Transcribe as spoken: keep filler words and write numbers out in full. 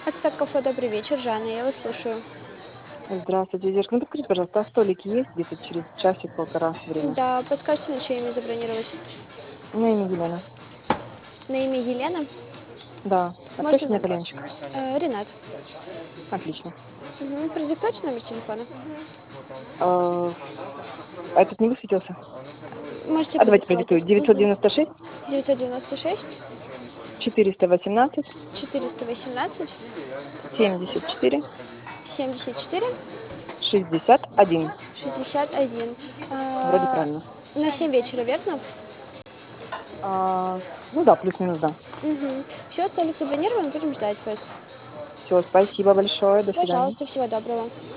Ацтек кафе, добрый вечер, Жанна, я вас слушаю. Здравствуйте, девушка. Ну, подскажите, пожалуйста, а столики есть где-то через часик-полтора время? Да, подскажите, на чье имя забронировать? На имя Елена. На имя Елена? Да. Можно Отправьте мне вам? коленчик. Э, Ренат. Отлично. Угу. Продиктуйте номер телефона. А а этот не высветился? Можете А давайте продиктовать. продиктую. девятьсот Угу. девяносто шесть девятьсот девяносто шесть четыреста восемнадцать четыреста восемнадцать семьдесят четыре семьдесят четыре шестьдесят один. шестьдесят один. Вроде А, правильно. на семь вечера, верно? А, ну да, плюс-минус, да. Угу. Все, столик забронирован, будем ждать вас. Все, спасибо большое. До свидания. Пожалуйста, всего доброго.